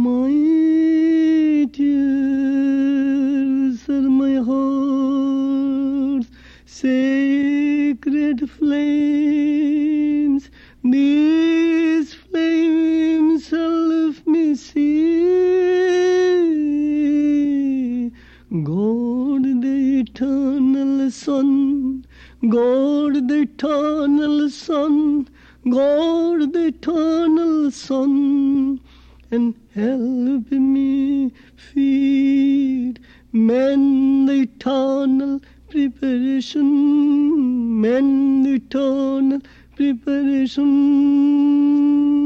My tears are my heart's sacred flames. These flames shall me see. God the eternal Son, God the eternal Son, God the eternal Son, and help me feed men the eternal preparation, men the eternal preparation.